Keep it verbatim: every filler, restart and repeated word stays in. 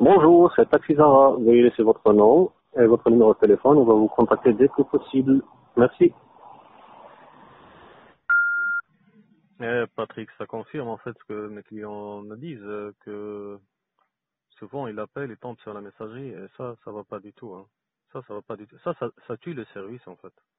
Bonjour, c'est Taxizara. Veuillez laisser votre nom et votre numéro de téléphone. On va vous contacter dès que possible. Merci. Eh, Patrick, ça confirme en fait ce que mes clients me disent, euh, que souvent ils appellent, ils tombent sur la messagerie et ça, ça va pas du tout. Hein. Ça, ça va pas du tout. Ça, ça, ça tue le service en fait.